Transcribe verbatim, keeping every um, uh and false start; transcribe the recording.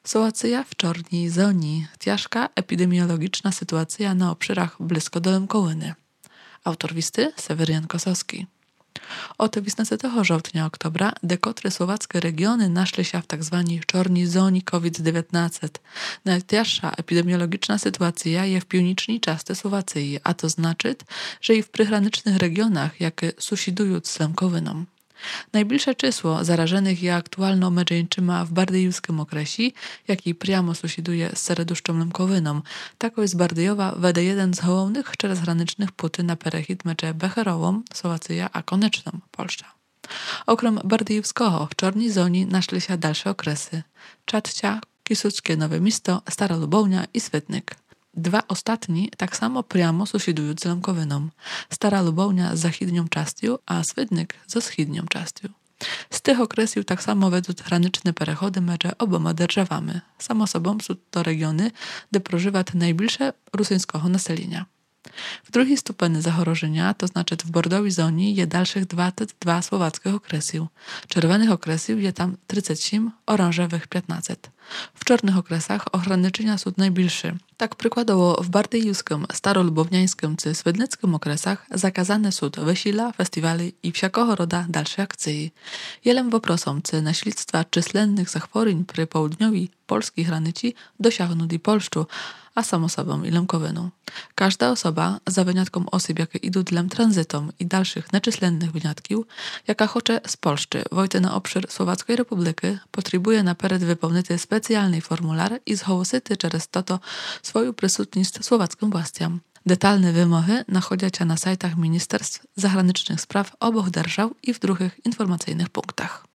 Sołacyja w Czorni Zoni. Ciężka epidemiologiczna sytuacja na obszarach blisko do Lękołyny. Autor listy Seweryjan Kosowski. Od wiesnacego żołtnia oktobra dekotry słowackie regiony naszli się w tzw. czorni zoni COVID dziewiętnaście. Najcięższa epidemiologiczna sytuacja jest w piwnicznej części Słowacji, a to znaczy, że i w przygranicznych regionach, jakie sąsiadują z Lękowyną. Najbliższe czysło zarażonych jest aktualno mężczyzna w Bardejowskim okresie, jaki priamo sąsiaduje z Sereduszczą Lękowyną. Tako jest Bardejowa wede jeden z głównych czterezgranicznych puty na perechit mecze Becherową, Słowacja, a Koneczną, Polska. Okrem Bardejowskiego w czorni zoni naszli się dalsze okresy. Czadcia, Kisuckie Nowe Misto, Stara Lubownia i Swytnyk. Dwa ostatni tak samo priamo sąsiadują z Lękowyną. Stara Lubownia z zachodnią częścią, a Swydnyk ze wschodnią częścią. Z tych okresów tak samo wedą graniczne perechody między oboma державami. Samo sobą są to regiony, gdzie prożywa najbliższe rosyjskiego naselenia. W drugiej stupeni zachorożenia, to znaczy w bordowej zonie, je dalszych dwadzieścia dwa słowackich okresów. Czerwonych okresów je tam trzydzieści osiem, oranżowych piętnaście. W czarnych okresach ograniczenia są najbliższe. Tak przykładowo w bardejowskim, starolubowniańskim czy swydnickim okresach zakazane są wesela, festiwale i wszelkiego rodzaju dalsze akcje. Jelem woprosom, czy naśledztwa czyslennych zachworzeń przy południowej polskiej granicy dosięgną i Polszczu, a samo sobą i Lękowyną. Każda osoba, za wyjątkiem osób, jakie idą dla tranzytom i dalszych nieczyslennych wyjątków, jaka chce z Polszczy wojść na obszar Słowackiej Republiki, potrzebuje napełnić wypełnić specjalny formular i zgłosić przez to swoją przysutność słowackim właściom. Detalne wymogi nachodzą się na sajtach Ministerstw Zagranicznych Spraw obu держав i w drugich informacyjnych punktach.